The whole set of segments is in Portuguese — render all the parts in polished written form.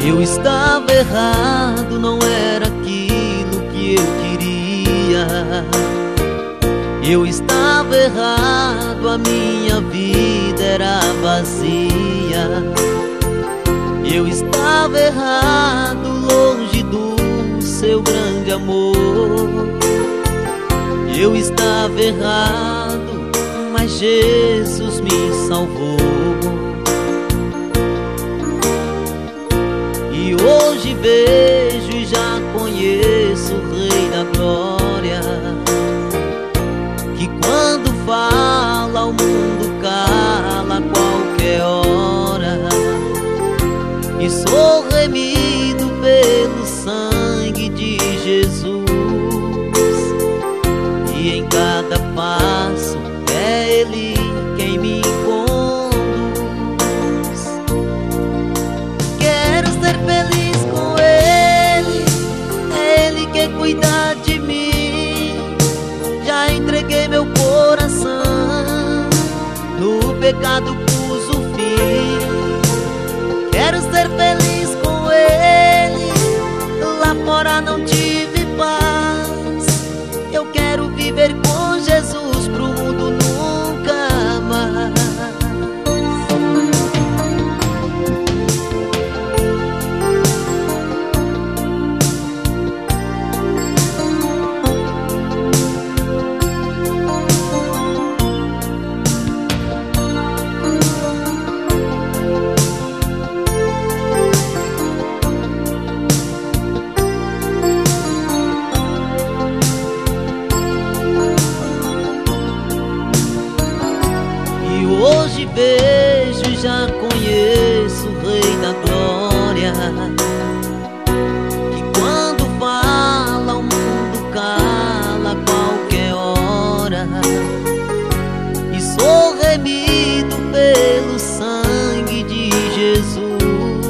Eu estava errado, não era aquilo que eu queria. Eu estava errado, a minha vida era vazia. Eu estava errado, longe do seu grande amor. Eu estava errado, mas Jesus me salvou. E hoje vejo e já conheço o Rei da Glória, que quando fala o mundo cala a qualquer hora. E sou remido pelo sangue de Jesus, e em cada passo é Ele quem me conduz. Quero ser feliz com Ele, é Ele que cuida de mim. Já entreguei meu coração, no pecado pus o fim. Quero ser feliz com Ele, lá fora não tive paz. Eu quero viver com Jesus pro mundo nunca mais. Hoje vejo e já conheço o Rei da Glória, que quando fala o mundo cala a qualquer hora. E sou remido pelo sangue de Jesus,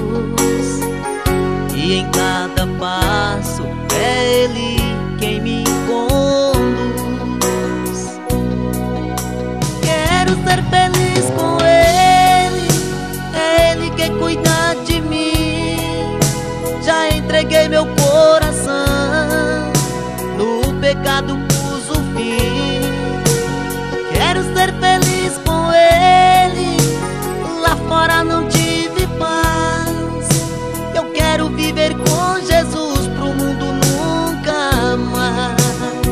e em cada passo é Ele quem me conduz. Quero ser feliz com Ele, é Ele que cuida de mim. Já entreguei meu coração, no pecado pus o fim. Quero ser feliz com Ele, lá fora não tive paz. Eu quero viver com Jesus pro mundo nunca mais.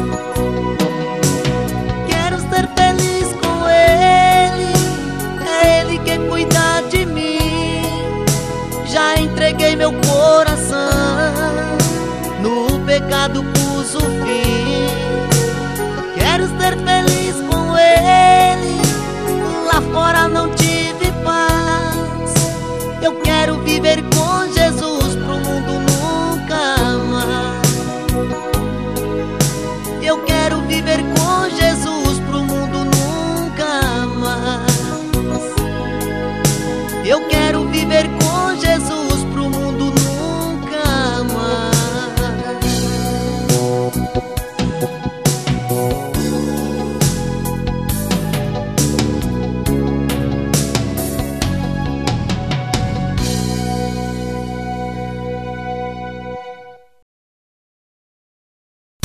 Quero ser feliz com Ele, é Ele que cuida de mim. Já entreguei meu coração, no pecado pus o fim. Quero ser feliz